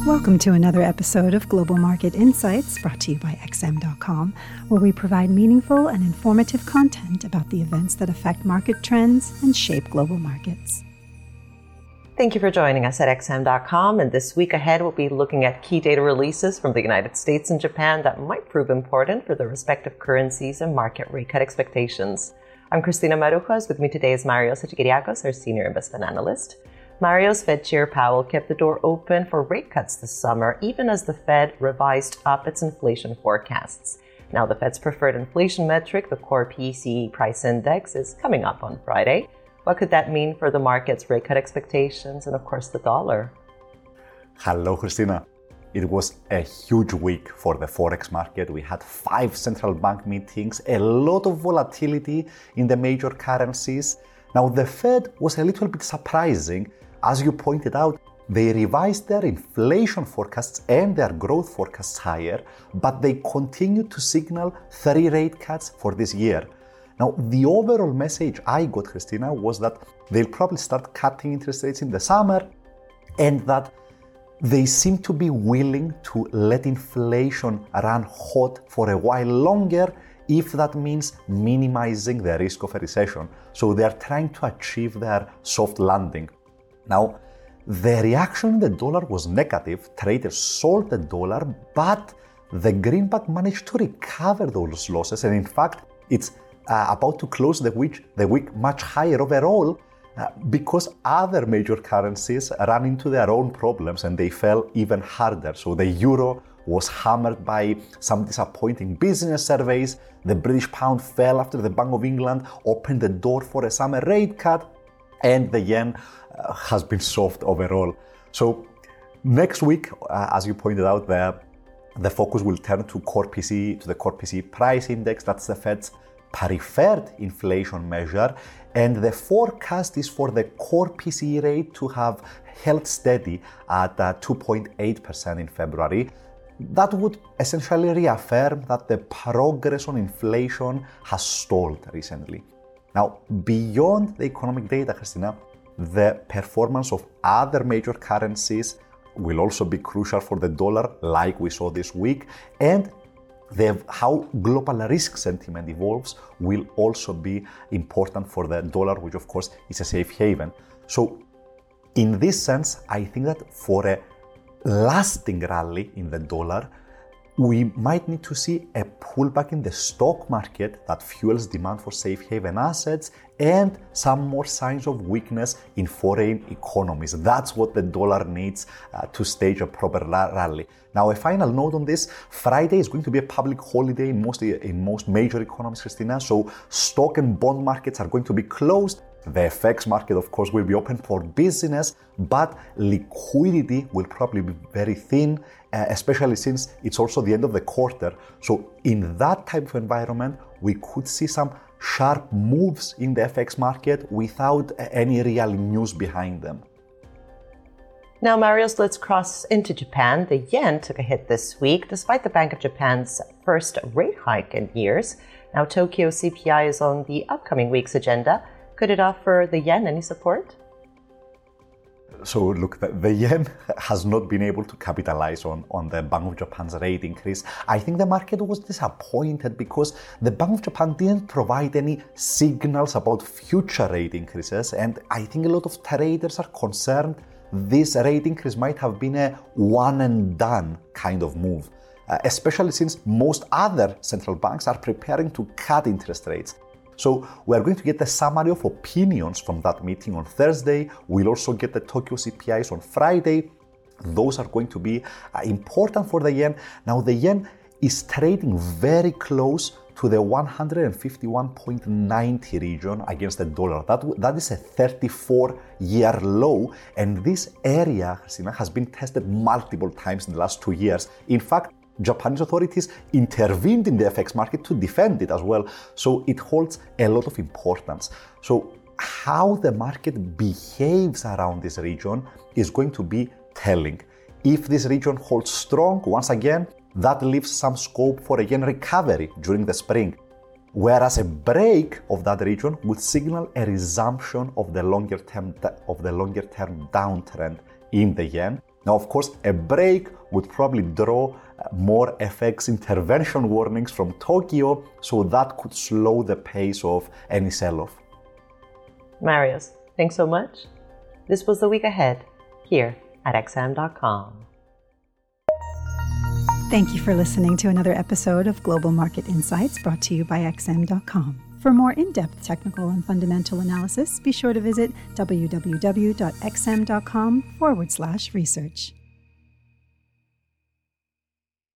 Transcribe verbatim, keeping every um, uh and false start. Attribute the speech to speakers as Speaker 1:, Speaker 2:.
Speaker 1: Welcome to another episode of Global Market Insights, brought to you by X M dot com, where we provide meaningful and informative content about the events that affect market trends and shape global markets.
Speaker 2: Thank you for joining us at X M dot com, and this week ahead we'll be looking at key data releases from the United States and Japan that might prove important for their respective currencies and market rate cut expectations. I'm Christina Marujas. With me today is Mario Hadjikyriacos, our Senior Investment Analyst. Mario's Fed Chair Powell kept the door open for rate cuts this summer, even as the Fed revised up its inflation forecasts. Now, the Fed's preferred inflation metric, the Core P C E Price Index, is coming up on Friday. What could that mean for the market's rate cut expectations and, of course, the dollar?
Speaker 3: Hello, Christina. It was a huge week for the Forex market. We had five central bank meetings, a lot of volatility in the major currencies. Now, the Fed was a little bit surprising. As you pointed out, they revised their inflation forecasts and their growth forecasts higher, but they continued to signal three rate cuts for this year. Now, the overall message I got, Christina, was that they'll probably start cutting interest rates in the summer and that they seem to be willing to let inflation run hot for a while longer if that means minimizing the risk of a recession. So they're trying to achieve their soft landing. Now, the reaction in the dollar was negative. Traders sold the dollar, but the greenback managed to recover those losses. And in fact, it's uh, about to close the week, the week much higher overall uh, because other major currencies ran into their own problems and they fell even harder. So the euro was hammered by some disappointing business surveys. The British pound fell after the Bank of England opened the door for a summer rate cut. And the yen uh, has been soft overall. So next week, uh, as you pointed out, the, the focus will turn to core P C E, to the core P C E price index. That's the Fed's preferred inflation measure. And the forecast is for the core P C E rate to have held steady at uh, two point eight percent in February. That would essentially reaffirm that the progress on inflation has stalled recently. Now, beyond the economic data, Christina, the performance of other major currencies will also be crucial for the dollar, like we saw this week, and the, how global risk sentiment evolves will also be important for the dollar, which of course is a safe haven. So, in this sense, I think that for a lasting rally in the dollar, we might need to see a pullback in the stock market that fuels demand for safe haven assets and some more signs of weakness in foreign economies. That's what the dollar needs uh, to stage a proper rally. Now, a final note on this: Friday is going to be a public holiday in most, in most major economies, Christina, so stock and bond markets are going to be closed. The F X market, of course, will be open for business, but liquidity will probably be very thin, uh, especially since it's also the end of the quarter. So in that type of environment, we could see some sharp moves in the F X market without any real news behind them.
Speaker 2: Now, Marios, let's cross into Japan. The yen took a hit this week, despite the Bank of Japan's first rate hike in years. Now, Tokyo C P I is on the upcoming week's agenda. Could it offer the yen any support?
Speaker 3: So look, the, the yen has not been able to capitalize on, on the Bank of Japan's rate increase. I think the market was disappointed because the Bank of Japan didn't provide any signals about future rate increases, and I think a lot of traders are concerned this rate increase might have been a one and done kind of move, uh, especially since most other central banks are preparing to cut interest rates. So we are going to get a summary of opinions from that meeting on Thursday. We'll also get the Tokyo C P Is on Friday. Those are going to be uh, important for the yen. Now, the yen is trading very close to the one fifty-one point nine zero region against the dollar. That, that is a thirty-four year low, and this area, Christina, has been tested multiple times in the last two years. In fact, Japanese authorities intervened in the F X market to defend it as well, so it holds a lot of importance. So how the market behaves around this region is going to be telling. If this region holds strong, once again, that leaves some scope for a yen recovery during the spring, whereas a break of that region would signal a resumption of the longer term of the longer term downtrend in the yen. Now, of course, a break would probably draw more F X intervention warnings from Tokyo, so that could slow the pace of any sell-off.
Speaker 2: Marios, thanks so much. This was The Week Ahead here at X M dot com.
Speaker 1: Thank you for listening to another episode of Global Market Insights brought to you by X M dot com. For more in-depth technical and fundamental analysis, be sure to visit www.xm.com forward slash research.